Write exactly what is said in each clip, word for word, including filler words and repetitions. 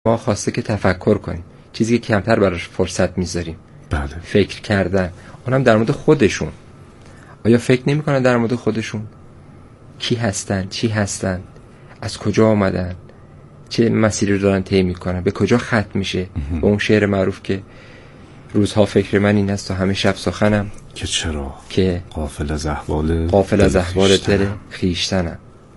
ما خواسته که تفکر کنیم، چیزی که کمتر براش فرصت میذاریم. بله. فکر کردن، اونم در مورد خودشون. آیا فکر نمی‌کنن در مورد خودشون؟ کی هستن؟ چی هستن؟ از کجا آمدن؟ چه مسیری رو دارن طی می‌کنن؟ به کجا ختم میشه؟ به اون شعر معروف که روزها فکر من این است و همه شب سخنم، که چرا که غافل از احوال غافل از احوال دل خویشتنم.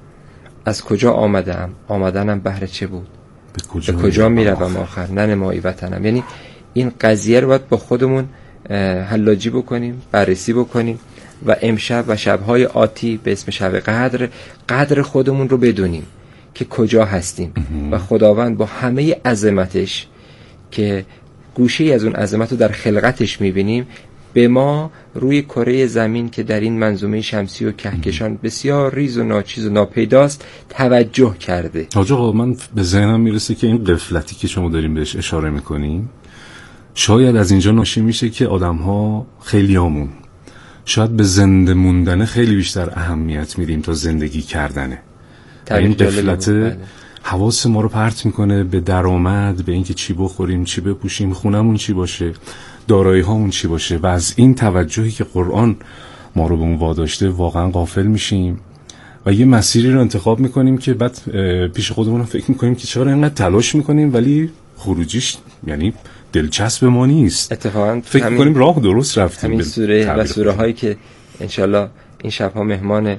از کجا آمدم؟ آمدنم بهر چه بود؟ به کجا, به کجا میروم آخر؟ ننمایی وطنم. یعنی این قضیه رو باید با خودمون حلاجی بکنیم، بررسی بکنیم و امشب و شب‌های آتی به اسم شب قدر، قدر خودمون رو بدونیم که کجا هستیم و خداوند با همه عظمتش که گوشه‌ای از اون عظمت رو در خلقتش می‌بینیم، به ما روی کره زمین که در این منظومه شمسی و کهکشان بسیار ریز و ناچیز و ناپیداست توجه کرده. حاج آقا، من به ذهنم میرسه که این غفلتی که شما داریم بهش اشاره میکنیم شاید از اینجا ناشی میشه که آدم‌ها خیلیامون شاید به زنده موندن خیلی بیشتر اهمیت میدیم تا زندگی کردنه. این غفلت حواس ما رو پرت میکنه به درآمد، به اینکه چی بخوریم، چی بپوشیم، خونمون چی باشه، دارایی هامون چی باشه، و از این توجهی که قرآن ما رو به اون واداشته واقعا غافل میشیم و یه مسیری رو انتخاب میکنیم که بعد پیش خودمون فکر میکنیم که چرا اینقدر تلاش میکنیم ولی خروجیش یعنی دلچسب ما نیست. اتفاقا فکر میکنیم راه درست رفتیم. همین سوره و سوره هایی که انشالله این شبها مهمان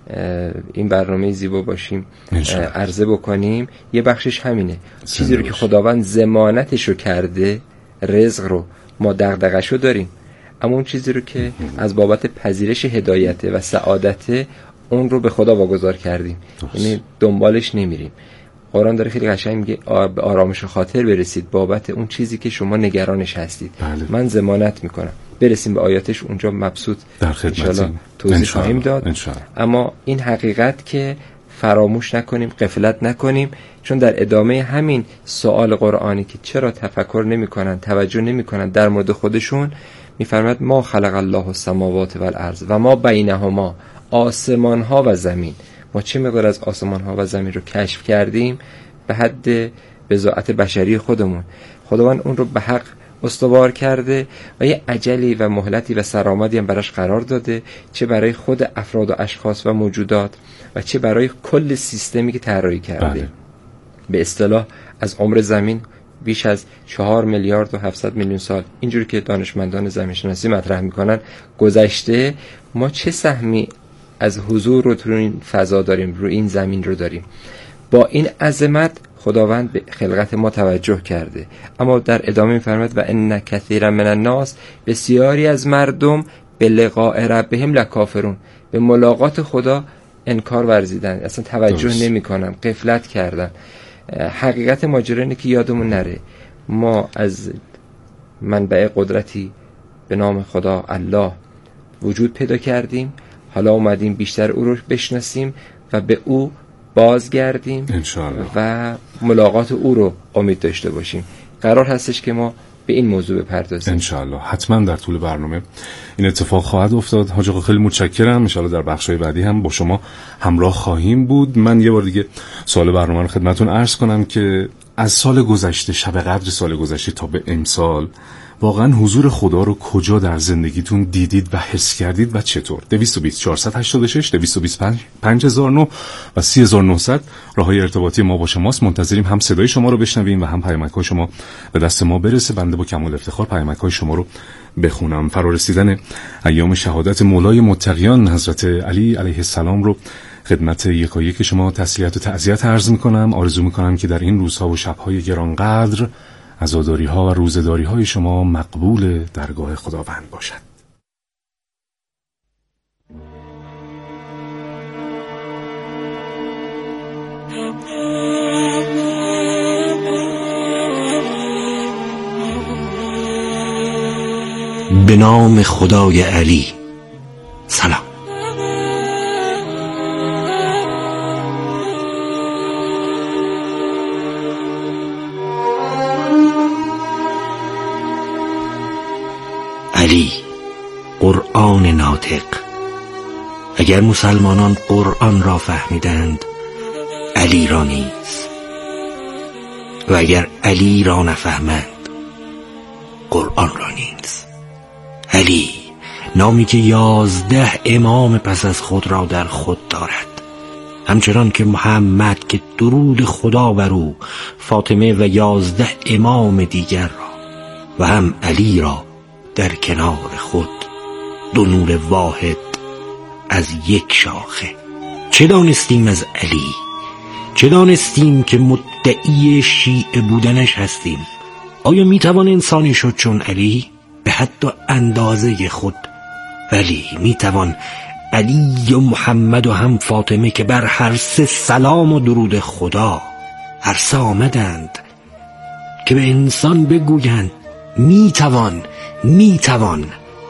این برنامه زیبا باشیم عرضه بکنیم، یه بخشش همینه. چیزی رو که خداوند ضمانتش رو کرده، رزق رو ما دغدغه‌شو داریم، اما اون چیزی رو که از بابت پذیرش هدایت و سعادت اون رو به خدا واگذار کردیم، یعنی دنبالش نمیریم. قرآن داره خیلی قشنگ میگه به آرامش خاطر برسید بابت اون چیزی که شما نگرانش هستید. بله. من ضمانت میکنم. برسیم به آیاتش، اونجا مبسوط در خدمتیم توضیح خواهیم داد. انشالله. اما این حقیقت که فراموش نکنیم، غفلت نکنیم، چون در ادامه همین سوال قرآنی که چرا تفکر نمیکنن، توجه نمیکنن در مورد خودشون، میفرماد ما خلق الله السماوات والارض و ما بینهما، آسمان ها و زمین. ما چه مقدار از آسمان ها و زمین رو کشف کردیم به حد بضاعت بشری خودمون. خداوند اون رو به حق استوار کرده و یه اجلی و مهلتی و سرآمدی هم براش قرار داده، چه برای خود افراد و اشخاص و موجودات و چه برای کل سیستمی که طراحی کرده. بله. به اصطلاح از عمر زمین بیش از چهار میلیارد و هفتصد میلیون سال، اینجوری که دانشمندان زمین شناسی مطرح میکنن، گذشته. ما چه سهمی از حضور رو تو این فضا داریم، رو این زمین رو داریم. با این عظمت خداوند به خلقت ما توجه کرده، اما در ادامه می‌فرماید و ان کثیرا من الناس، بسیاری از مردم به لقاء ربهم لکافرون، به ملاقات خدا انکار ورزیدن، اصلا توجه نمی‌کنن، غفلت کردن. حقیقت ماجرا اینه که یادمون نره ما از منبع قدرتی به نام خدا الله وجود پیدا کردیم، حالا اومدیم بیشتر او رو بشناسیم و به او بازگردیم انشاءالله و ملاقات او رو امید داشته باشیم. قرار هستش که ما به این موضوع بپردازیم انشاءالله. حتما در طول برنامه این اتفاق خواهد افتاد. حاج آقا خیلی متشکرم. انشاءالله در بخش‌های بعدی هم با شما همراه خواهیم بود. من یه بار دیگه سوال برنامه رو خدمتتون عرض کنم که از سال گذشته، شب قدر سال گذشته تا به امسال، واقعا حضور خدا رو کجا در زندگیتون دیدید و حس کردید و چطور؟ دویست و بیست چهارصد و هشتاد و شش دویست و بیست و پنج پنج هزار و نه و سی هزار و نهصد راههای ارتباطی ما با شماست. منتظریم هم صدای شما رو بشنویم و هم پیامک‌های شما به دست ما برسه. بنده با کمال افتخار پیامک‌های شما رو بخونم. فرارسیدن ایام شهادت مولای متقیان حضرت علی علیه السلام رو خدمت یکایک شما تسلیت و تعزیت عرض می‌کنم. آرزو می‌کنم که در این روزها و شب‌های گرانقدر عزاداری ها و روزداری های شما مقبول درگاه خداوند باشد. به نام خدای علی. سلام. علی، قرآن ناطق. اگر مسلمانان قرآن را فهمیدند، علی را نیز. و اگر علی را نفهمند قرآن را نیز. علی، نامی که یازده امام پس از خود را در خود دارد، همچنان که محمد که درود خدا بر او، فاطمه و یازده امام دیگر را و هم علی را در کنار خود، دو نور واحد از یک شاخه. چه دانستیم از علی؟ چه دانستیم که مدعی شیعه بودنش هستیم؟ آیا میتوان انسانی شد چون علی؟ به حد و اندازه خود. ولی میتوان علی و محمد و هم فاطمه که بر هر سه سلام و درود خدا هر سه آمدند که به انسان بگویند میتوان میتوان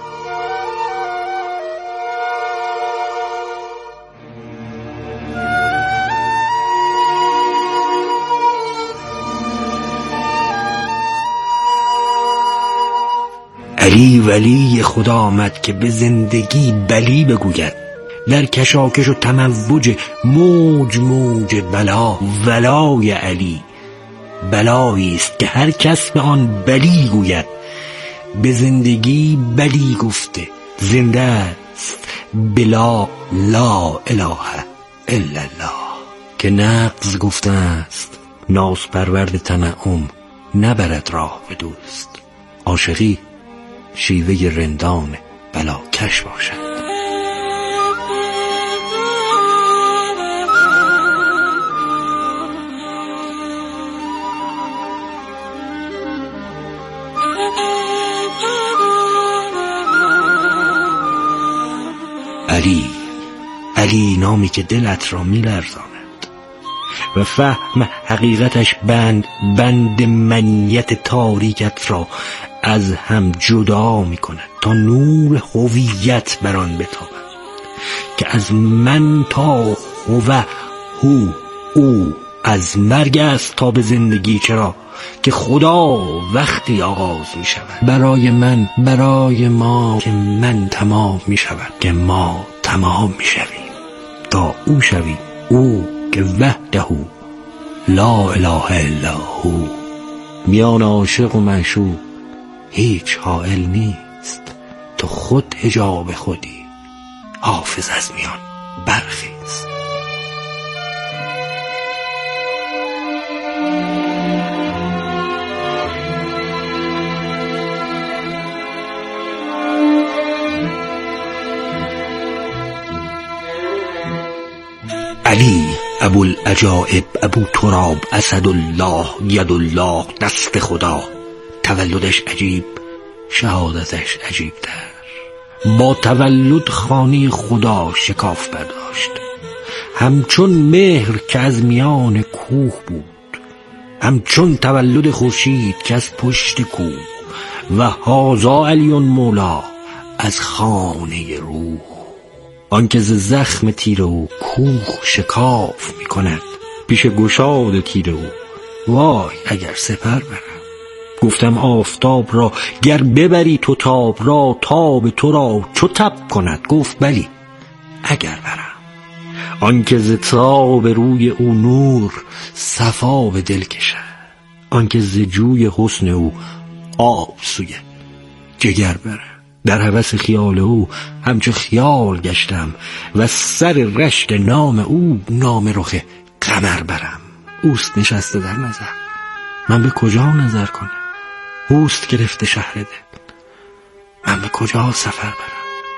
علی ولی خدا آمد که به زندگی بلی بگوید. در کشاکش و تموج موج موج بلا، ولای علی بلایی است که هر کس به آن بلی گوید. به زندگی بلی گفته زنده است بلا لا اله الا الله، که نقض گفته است ناس پرورد تنعم نبرد راه به دوست. عاشقی شیوه رندان بلا کش باشد. علی، علی نامی که دلت را می‌لرزاند و فهم حقیقتش بند بند منیت تاریکت را از هم جدا می کند تا نور هویت بر آن بتابد، که از من تا هو هو او، از مرگ است تا به زندگی. چرا که خدا وقتی آغاز می شود برای من، برای ما، که من تمام می شود، که ما تمام می شویم تا او شویم، او که وحده لا اله الا هو. میان عاشق و معشوق هیچ حائل نیست، تو خود حجاب خودی، حافظ از میان برخیز. علی ابو العجائب، ابو تراب، اسد الله، ید الله، دست خدا. تولدش عجیب، شهادتش عجیب تر. با تولد خانه خدا شکاف برداشت، همچون مهر که از میان کوه بود، همچون تولد خورشید که از پشت کوه. و هازا علی مولا از خانه روح، آنکه ز زخم تیر او کوه شکاف می کند پیش گشاد تیر او. وای اگر سپر برم، گفتم آفتاب را گر ببری تو تاب را، تاب تو را چو تب کند؟ گفت بلی اگر برم. آنکه ز تاب روی او نور صفا به دل کشد، آنکه ز جوی حسن او آب سوی جگر برم. در هوس خیال او همچو خیال گشتم، و سر رشت نام او نام رخ قمر برم. اوست نشسته در نظر، من به کجا نظر کنم؟ اوست گرفته شهر دل، من به کجا سفر برم؟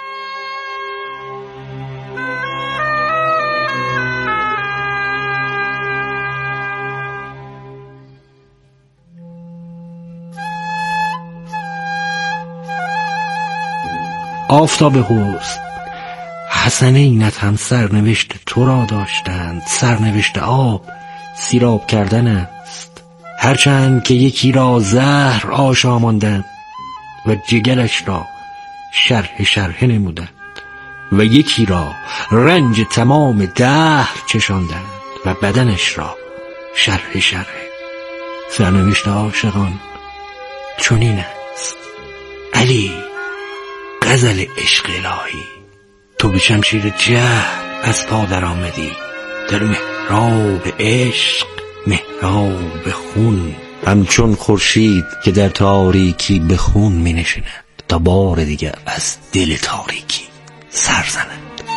آفتاب حسن، حسنینت هم سرنوشت تو را داشتند. سرنوشت آب سیراب کردن است، هرچند که یکی را زهر آشاماندند و جگرش را شرح شرح نمودند، و یکی را رنج تمام دهر چشاندند و بدنش را شرح شرح. سرنوشت عاشقان چنین است. علی غزل عشق الهی، تو به شمشیر جهل از پا در آمدی، در محراب عشق محراب خون، همچون خورشید که در تاریکی به خون می نشیند تا بار دیگر از دل تاریکی سر زند.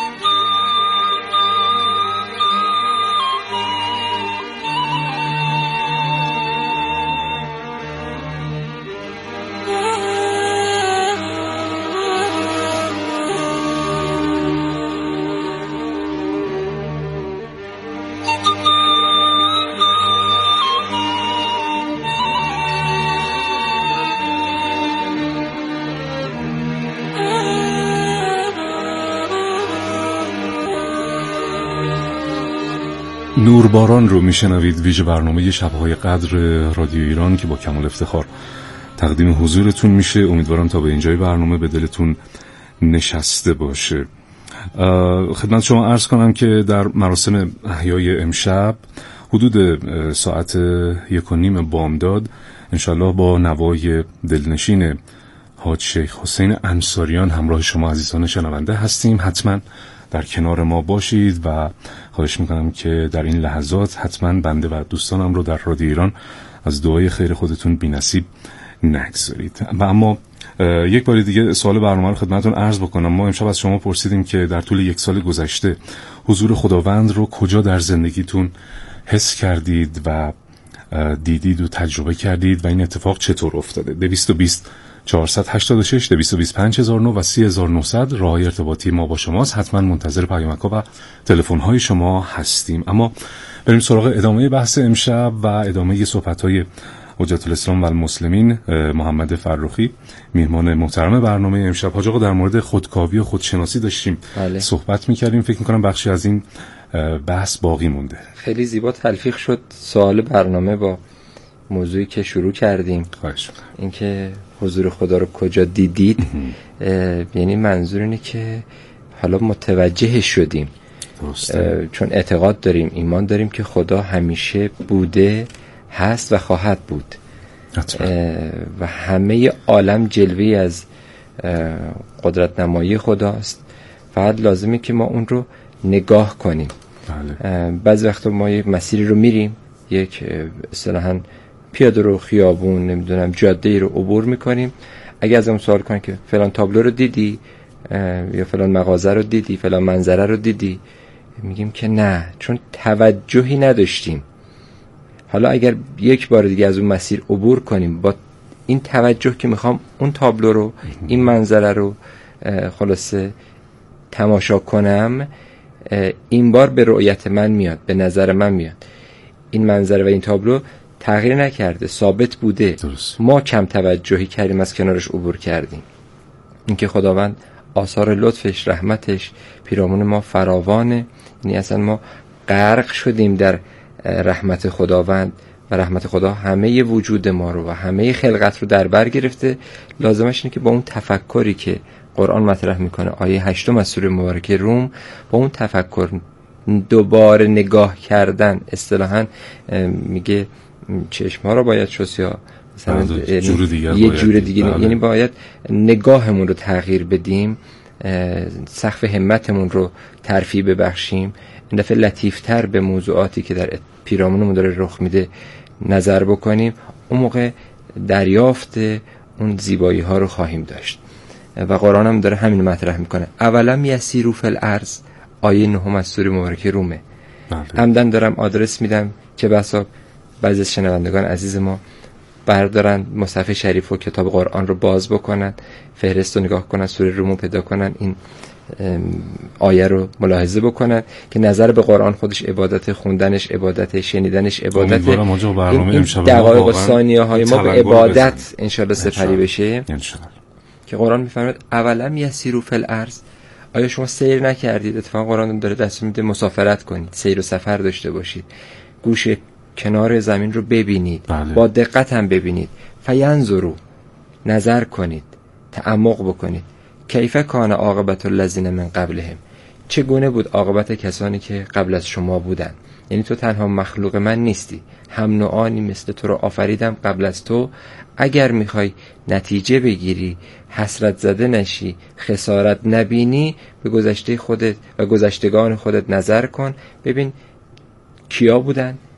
نورباران رو میشنوید، ویژه برنامه شب‌های قدر رادیو ایران که با کمال افتخار تقدیم حضورتون میشه. امیدوارم تا به اینجای برنامه به دلتون نشسته باشه. خدمت شما عرض کنم که در مراسم احیای امشب حدود ساعت یک و نیم بامداد انشالله با نوای دلنشین حاج شیخ حسین انصاریان همراه شما عزیزان شنونده هستیم. حتما در کنار ما باشید و خواهش میکنم که در این لحظات حتما بنده و دوستانم رو در رادیو ایران از دعای خیر خودتون بی‌نصیب نگذارید. و اما یک بار دیگه سوال برنامه رو خدمتتون عرض بکنم. ما امشب از شما پرسیدیم که در طول یک سال گذشته حضور خداوند رو کجا در زندگیتون حس کردید و دیدید و تجربه کردید و این اتفاق چطور افتاده؟ دویست و بیست چهارصد و هشتاد و شش دویست و بیست پنج هزار و نه و سی هزار و نهصد راههای ارتباطی ما با شماست. حتما منتظر پیامک‌ها و تلفن‌های شما هستیم. اما بریم سراغ ادامه بحث امشب و ادامه صحبت‌های حجت الاسلام و المسلمین محمد فرخی، میهمان محترم برنامه امشب. حاج آقا در مورد خودکاوی و خودشناسی داشتیم بله. صحبت می‌کردیم. فکر می‌کنم بخشی از این بحث باقی مونده. خیلی زیبا تلفیق شد سوال برنامه با موضوعی که شروع کردیم. خواهش. اینکه حضور خدا رو کجا دیدید، یعنی منظور اینه که حالا متوجه شدیم. درسته. چون اعتقاد داریم، ایمان داریم که خدا همیشه بوده، هست و خواهد بود و همه عالم جلوه‌ای از قدرت نمایی خداست. فقط لازمه که ما اون رو نگاه کنیم. بله. بعضی وقتا ما یک مسیری رو میریم، یک اصطلاحاً پیاده رو، خیابون، نمیدونم جاده رو عبور میکنیم. اگه از اون سوال کنن که فلان تابلو رو دیدی یا فلان مغازه رو دیدی، فلان منظره رو دیدی، میگیم که نه، چون توجهی نداشتیم. حالا اگر یک بار دیگه از اون مسیر عبور کنیم با این توجه که میخوام اون تابلو رو، این منظره رو خلاصه تماشا کنم، این بار به رؤیت من میاد، به نظر من میاد. این منظره و این تابلو تغییر نکرده، ثابت بوده. درست. ما کم توجهی کردیم، از کنارش عبور کردیم. اینکه خداوند آثار لطفش، رحمتش پیرامون ما فراوانه. یعنی اصلا ما غرق شدیم در رحمت خداوند و رحمت خدا همه وجود ما رو و همه خلقت رو در بر گرفته. لازمش اینه که با اون تفکری که قرآن مطرح میکنه، آیه هشتم از سوره مبارکه روم، با اون تفکر دوباره نگاه کردن. اصطلاحاً میگه چشم‌ها رو باید شست یا مثلا جور دیگر یه جور دیگه، یعنی باید نگاهمون رو تغییر بدیم، سقف همتمون رو ترفیع ببخشیم، این دفعه لطیفتر به موضوعاتی که در پیرامونمون داره رخ میده نظر بکنیم. اون موقع دریافت اون زیبایی ها رو خواهیم داشت. و قرآن هم داره همین مطرح میکنه. اولا یسیروا فی الارض، آیه نهم از سوره مبارکه رومه. همدن دارم آدرس میدم که بسا بعضی از شنوندگان عزیز ما بردارن مصحف شریف و کتاب قرآن رو باز بکنن، فهرست رو نگاه کنن، سوره رومو پیدا کنن، این آیه رو ملاحظه بکنن که نظر به قرآن خودش عبادت، خوندنش عبادت، شنیدنش عبادت. این دقایق و ثانیه های ما به عبادت انشاءالله سپری بشه انشاءالله. که قرآن میفرماید اولم یسیروا فی الارض، آیا شما سیر نکردید؟ اتفاقا قرآن داره دست میده مسافرت کنید، سیر و سفر داشته باشید، گوش کنار زمین رو ببینید. بله. با دقت هم ببینید. فینظروا، نظر کنید، تعمق بکنید. کیف کان عاقبت الذین من قبلهم، چگونه بود عاقبت کسانی که قبل از شما بودن. یعنی تو تنها مخلوق من نیستی، هم نوعانی مثل تو رو آفریدم قبل از تو. اگر میخوای نتیجه بگیری، حسرت زده نشی، خسارت نبینی، به گذشته خودت و گذشتگان خودت نظر کن، ببین کیا بودن،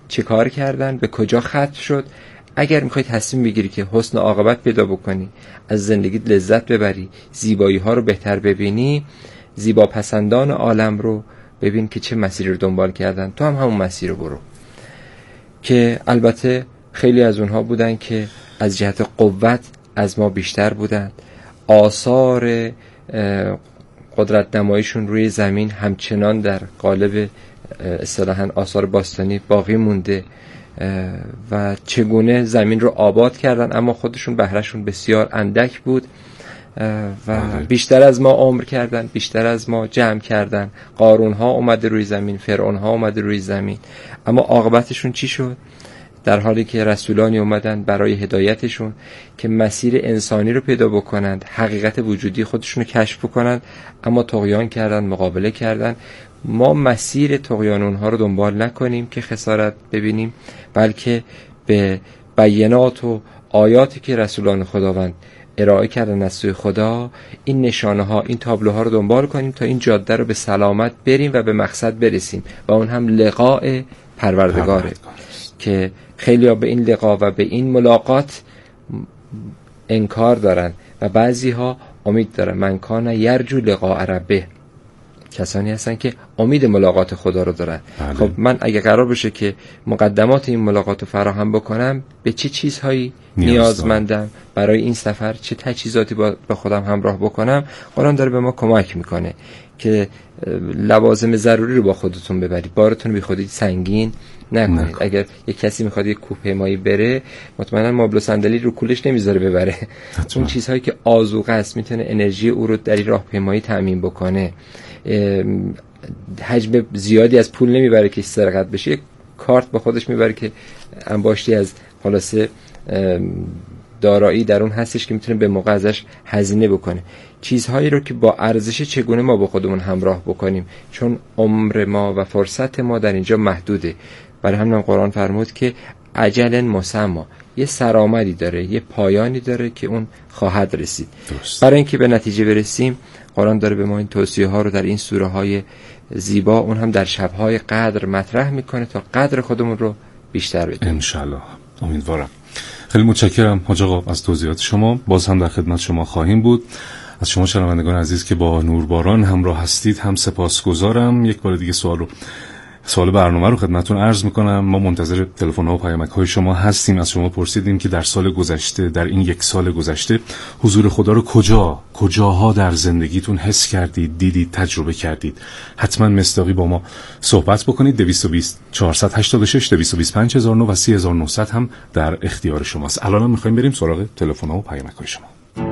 چه کار کردن، به کجا ختم شد. اگر میخوای تصمیم بگیری که حسن عاقبت پیدا بکنی، از زندگیت لذت ببری، زیبایی ها رو بهتر ببینی، زیبا پسندان عالم رو ببین که چه مسیری رو دنبال کردن، تو هم همون مسیر رو برو. که البته خیلی از اونها بودن که از جهت قوت از ما بیشتر بودن. آثار قدرت نماییشون روی زمین همچنان در قالب اصطلاحاً آثار باستانی باقی مونده و چگونه زمین رو آباد کردن، اما خودشون بهرهشون بسیار اندک بود و بیشتر از ما عمر کردن، بیشتر از ما جمع کردن. قارون ها اومده روی زمین، فرعون ها اومده روی زمین، اما عاقبتشون چی شد؟ در حالی که رسولانی اومدن برای هدایتشون که مسیر انسانی رو پیدا بکنند، حقیقت وجودی خودشون رو کشف بکنند، اما طغیان کردن، مقابله کردن. ما مسیر طغیان اونها رو دنبال نکنیم که خسارت ببینیم، بلکه به بینات و آیاتی که رسولان خداوند ارائه کردن از سوی خدا، این نشانه ها، این تابلوها رو دنبال کنیم تا این جاده رو به سلامت بریم و به مقصد برسیم و اون هم لقاء پروردگاره. که خیلی ها به این لقا و به این ملاقات انکار دارن و بعضی ها امید دارن. من کان یرجو لقاء ربه، کسانی هستن که امید ملاقات خدا رو دارن. بله. خب من اگه قرار بشه که مقدمات این ملاقات رو فراهم بکنم، به چه چیزهایی نیازمندم برای این سفر، چه تجهیزاتی با خودم همراه بکنم، قرآن داره به ما کمک میکنه که لوازم ضروری رو با خودتون ببرید، بارتون بی خودی سنگین نکنید. نکن. اگر یک کسی میخواد یک کوهپیمایی بره، مطمئنا مبل و صندلی رو کولش نمیذاره ببره. اون چیزهایی که آذوقه است میتونه انرژی او رو در این راهپیمایی تامین بکنه. حجم زیادی از پول نمیبره که سرقت بشه، یک کارت با خودش میبره که انباشتی از خلاصه دارایی در اون هستش که میتونه به موقع ازش هزینه بکنه. چیزهایی رو که با ارزش چگونه ما با خودمون همراه بکنیم، چون عمر ما و فرصت ما در اینجا محدوده. برای همین قرآن فرمود که اجل مسمى، یه سرآمدی داره، یه پایانی داره که اون خواهد رسید. درست. برای اینکه به نتیجه برسیم، قرآن داره به ما این توصیه ها رو در این سوره های زیبا، اون هم در شب‌های قدر مطرح میکنه تا قدر خودمون رو بیشتر بدونیم. انشالله، امیدوارم. خیلی متشکرم حاج آقا از توضیحات شما. باز هم در خدمت شما خواهیم بود. از شما شنوندگان عزیز که با نورباران همراه هستید هم سپاسگزارم. یک بار دیگه سوال رو سوال برنامه رو خدمتتون عرض میکنم. ما منتظر تلفن‌ها و پیامک‌های شما هستیم. از شما پرسیدیم که در سال گذشته، در این یک سال گذشته، حضور خدا رو کجا کجاها در زندگیتون حس کردید، دیدید، تجربه کردید. حتما مصداقی با ما صحبت بکنید. دویست و بیست چهارصد و هشتاد و شش دویست و بیست و پنج هزار و نه و سی هزار و نهصد هم در اختیار شماست. الان هم می‌خوایم بریم سراغ تلفن‌ها و پیامک‌های شما.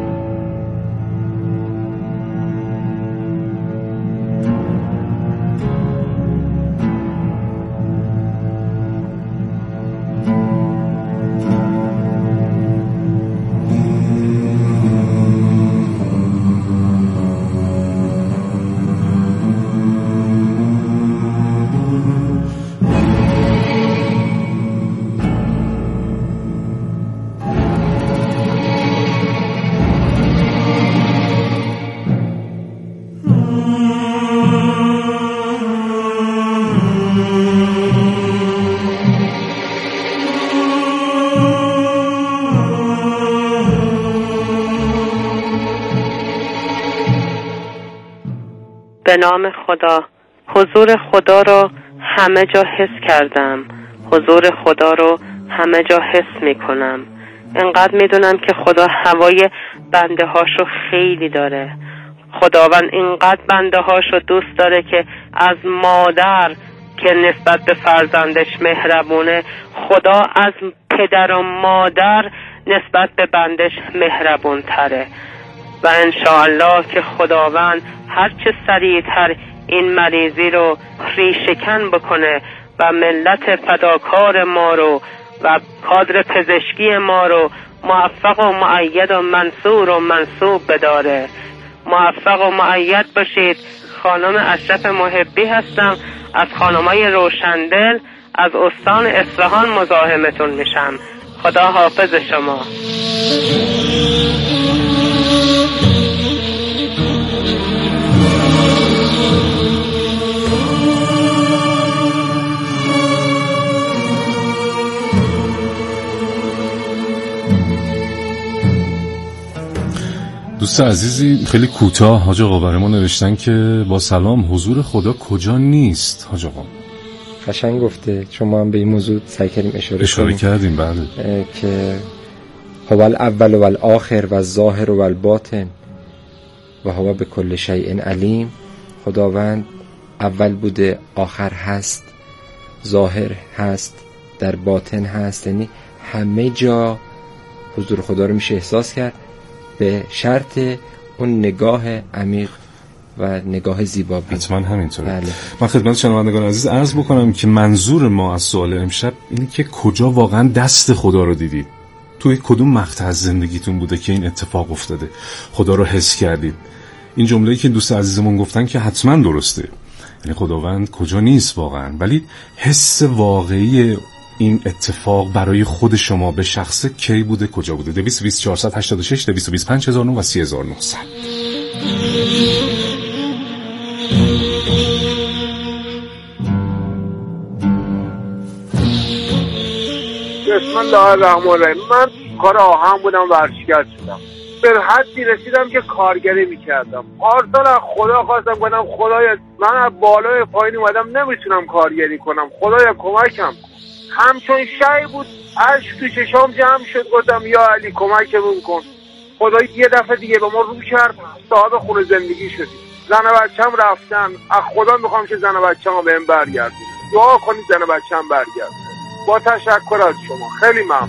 به نام خدا. حضور خدا رو همه جا حس کردم، حضور خدا رو همه جا حس میکنم. انقدر میدونم که خدا هوای بنده هاشو خیلی داره. خداوند اینقدر بنده هاشو دوست داره که از مادر که نسبت به فرزندش مهربونه، خدا از پدر و مادر نسبت به بندش مهربون تره. و انشاءالله که خداوند هرچه سریعتر این مریضی رو ریشه‌کن بکنه و ملت فداکار ما رو و کادر پزشکی ما رو موفق و مؤید و منصور و منصوب بداره. موفق و مؤید باشید. خانم اشرف محبی هستم از خانمای روشندل از استان اصفهان مزاحمتون میشم. خدا حافظ شما. دوست عزیزی خیلی کوتاه حاج آقا برای ما نوشتن که با سلام حضور خدا کجا نیست حاج آقا. قشنگ گفته، چون ما هم به این موضوع سعی کردیم اشاره, اشاره کردیم بله که هو الاول و الاخر و الظاهر و الباطن و هو به کل شیء علیم. خداوند اول بوده، آخر هست، ظاهر هست، در باطن هست، یعنی همه جا حضور خدا رو میشه احساس کرد به شرط اون نگاه عمیق و نگاه زیبا بین. حتما همینطوره. بله. من خدمت شنوندگان عزیز عرض بکنم که منظور ما از سوال امشب اینه که کجا واقعا دست خدا رو دیدید؟ توی کدوم مقطع از زندگیتون بوده که این اتفاق افتاده؟ خدا رو حس کردید؟ این جمله‌ای که دوست عزیزمون گفتن که حتما درسته، یعنی خداوند کجا نیست واقعا، ولی حس واقعی این اتفاق برای خود شما به شخصه کی بوده، کجا بوده؟ دویست و بیست چهارصد و هشتاد و شش دویست و بیست و پنج هزار و نه و سی هزار و نهصد. بسم الله الرحمن الرحیم. من کار آهن بودم، ورشکست شدم، به حدی رسیدم که کارگری میکردم. پارسال از خدا خواستم، گفتم خدایا من از بالای پایین اومدم نمیتونم کارگری کنم، خدایا کمکم کن. همچون شی بود اشک تو چشام جمع شد، گفتم یا علی کمکمون کن. خدا یه دفعه دیگه به ما رو کرد، صاحب خونه زندگی شدیم. زن و بچه‌م رفتن، از خدا میخوام که زن و بچه‌م بهم برگردونه. دعا کنید زن و بچه‌م برگردونه. با تشکر از شما، خیلی ممنون.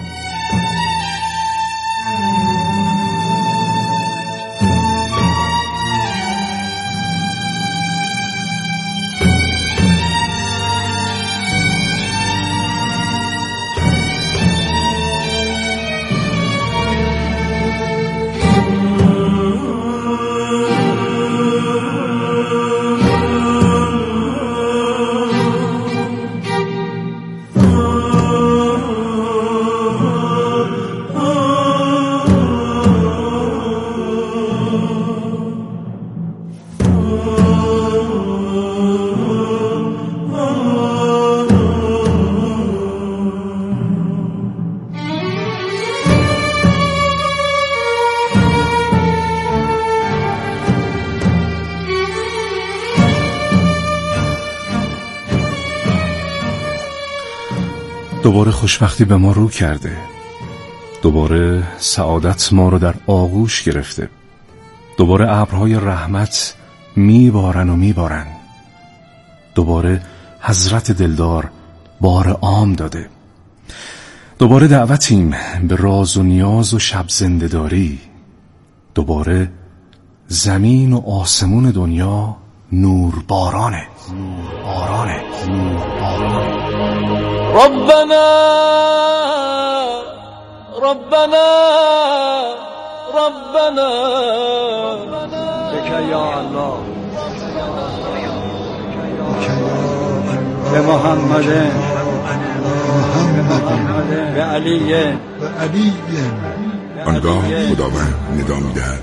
دوباره خوشبختی به ما رو کرده، دوباره سعادت ما رو در آغوش گرفته، دوباره ابرهای رحمت میبارن و میبارن، دوباره حضرت دلدار بار عام داده، دوباره دعوتیم به راز و نیاز و شب زنده‌داری، دوباره زمین و آسمون دنیا نور بارانه، نور بارانه، نور بارانه. ربنا ربنا ربنا بك یا الله به محمد به علی به علی. آنگاه خداوند ندا می‌دهد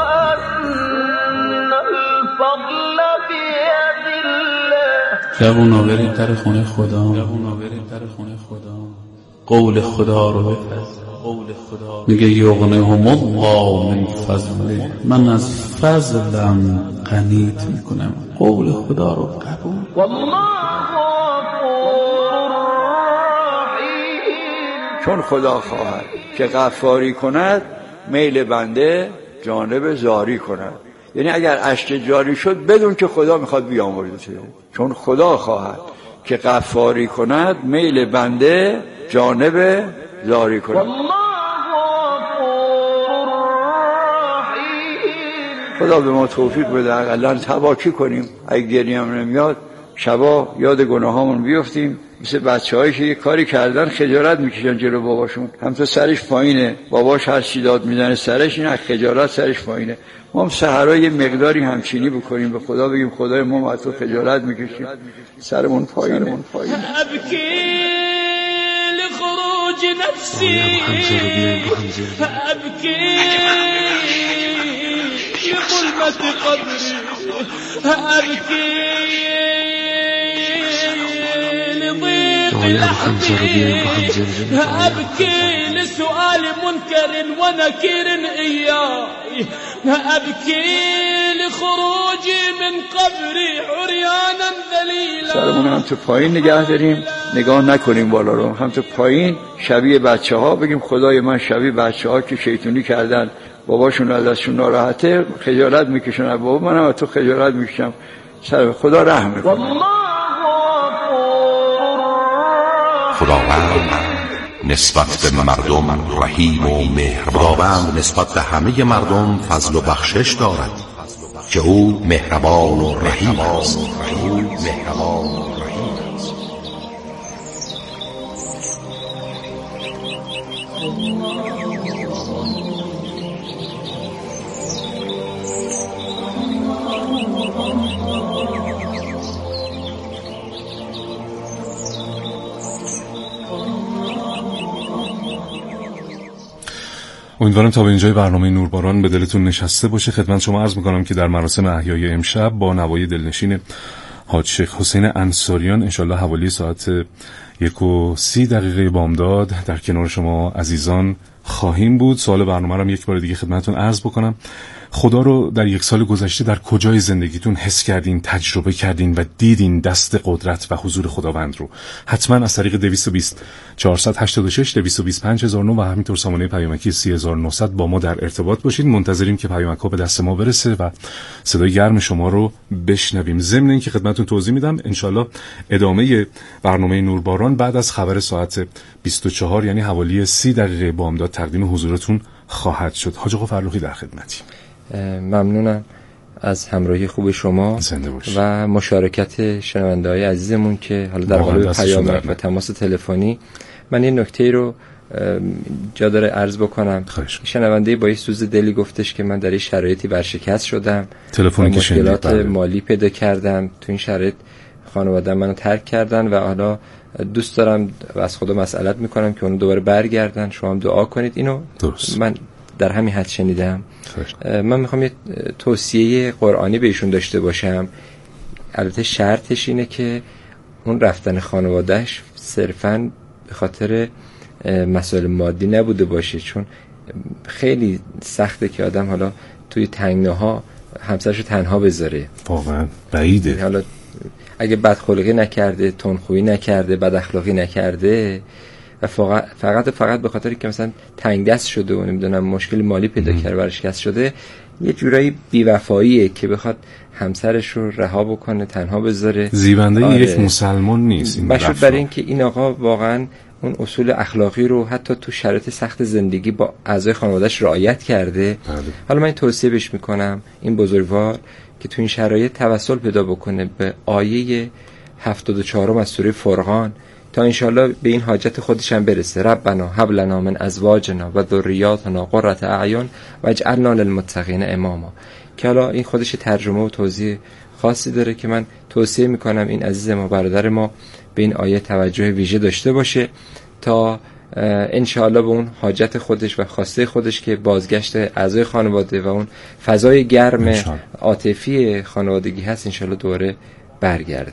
جوونا بریم در خونه خدا، جوونا بریم در خونه خدا، قول خدا رو بپذیر. میگه یغنیهم الله من فضله، من از فضلم غنیت میکنم. قول خدا رو قبول. چون خدا خواهد که غفاری کند، میل بنده جانب زاری کند. یعنی اگر اشک جاری شد بدون که خدا میخواد بیامرزه. چون خدا خواهد که غفاری کند، میل بنده جانب زاری کند. خدا به ما توفیق بده اقلا تباکی کنیم. اگه گریه هم نمیاد شبا یاد گناهامون بیفتیم، مثل بچه هایی که یه کاری کردن خجالت میکشن جلو باباشون، هم تو سرش پایینه، باباش هر چی داد میزنه سرش، این از خجالت سرش پایینه. ما هم سحرها یه مقداری همچینی بکنیم، به خدا بگیم خدای ما از تو خجالت میکشیم، سرمون پایینه. ابکی لخروج نفسی، ابکی لظلمت قدری، ابکی لضيق لحظي، ابکی لسؤال منكر ونكير إياي أبكي لخروجي من قبري عريانا ذليلا. سرمون هم تو پایین نگه داریم، نگاه نکنیم بالا رو، هم تو پایین شبیه بچه ها بگیم خدای من شبیه بچه ها که شیطونی کردن باباشون ازشون ناراحته خجالت میکشن، بابا منم از تو خجالت میکشم، سر خدا رحم میکنه. خداوند نسبت به مردم رحیم و مهربان، خداوند نسبت به همه مردم فضل و بخشش دارد که او مهربان و رحیم است. امیدوارم تا به اینجای برنامه نورباران به دلتون نشسته باشه. خدمت شما عرض میکنم که در مراسم احیای امشب با نوای دلنشین حاج شیخ حسین انصاریان انشالله حوالی ساعت یک و سی دقیقه بامداد در کنار شما عزیزان خواهیم بود. سوال برنامه رو یک بار دیگه خدمتتون عرض بکنم. خدا رو در یک سال گذشته در کجای زندگیتون حس کردین، تجربه کردین و دیدین دست قدرت و حضور خداوند رو؟ حتما از طریق دویست و بیست چهارصد و هشتاد و شش دویست و بیست پنج هزار و نه و همینطور سامانه پیامکی سی هزار و نهصد با ما در ارتباط باشید. منتظریم که پیامک‌ها به دست ما برسه و صدای گرم شما رو بشنویم. ضمن اینکه خدمتتون توضیح میدم انشالله ادامه برنامه نورباران بعد از خبر ساعت بیست و چهار یعنی حوالی سی دقیقه بامداد تقدیم حضورتون خواهد شد. حاج آقا فرخی در خدمتی. ممنونم از همراهی خوب شما و مشارکت شنونده های عزیزمون که حالا در قالب پیام و تماس تلفنی. من این نکته رو جا داره عرض بکنم. شنونده با یه سوز دلی گفتش که من در این شرایطی ورشکست شدم، تلفنی که مشکلات مالی پیدا کردم، تو این شرایط خانواده منو ترک کردن و حالا دوست دارم و از خدا مسئلت میکنم که اونو دوباره برگردن. شما هم دعا کنید. اینو درست. من در همین حد شنیدم. من میخوام یه توصیه قرآنی بهشون داشته باشم. البته شرطش اینه که اون رفتن خانوادهش صرفاً به خاطر مسائل مادی نبوده باشه، چون خیلی سخته که آدم حالا توی تنگناها همسرشو تنها بذاره. واقعا بعیده. حالا اگه بدخلقی نکرده، تندخویی نکرده، بد اخلاقی نکرده و فقط فقط فقط به خاطر که مثلا تنگ دست شده و نمیدونم مشکل مالی پیدا کرده ورشکست شده، یه جورایی بی‌وفاییه که بخواد همسرش رو رها بکنه، تنها بذاره. زیبنده آره. یک مسلمان نیست. مشروط برای این که این آقا واقعا اون اصول اخلاقی رو حتی تو شرایط سخت زندگی با اعضای خانواده‌اش رعایت کرده. بله. حالا من این توصیه بهش میکنم این بزرگوار که تو این شرایط توسل پیدا بکنه به آیه هفتاد و چهار از سوره فرقان تا انشالله به این حاجت خودش هم برسه. ربنا هب لنا من ازواجنا و ذریاتنا قرة اعین واجعلنا للمتقین اماما. که حالا این خودش ترجمه و توضیح خاصی داره که من توصیه میکنم این عزیز ما برادر ما به این آیه توجه ویژه داشته باشه تا انشاءالله به اون حاجت خودش و خواسته خودش که بازگشت اعضای خانواده و اون فضای گرم عاطفی خانوادگی هست انشاءالله دوره برگرده.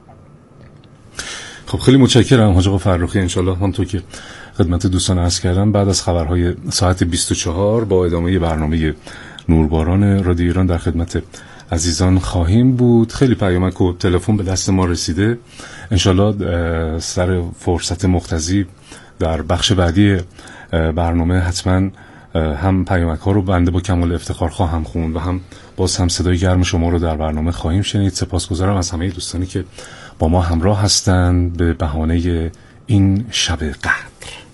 خب خیلی متشکرم حاج آقا فرخی. انشاءالله همونطور که خدمت دوستان عرض کردم بعد از خبرهای ساعت بیست و چهار با ادامه برنامه نورباران رادیو ایران در خدمت عزیزان خواهیم بود. خیلی پیامک و تلفن به دست ما رسیده. انشاءالله سر فرصت مقتضی در بخش بعدی برنامه حتما هم پیامک ها رو بنده با کمال افتخار خواهم خوند و هم باز هم صدای گرم شما رو در برنامه خواهیم شنید. سپاسگزارم از همه دوستانی که با ما همراه هستند به بهانه این شب قدر.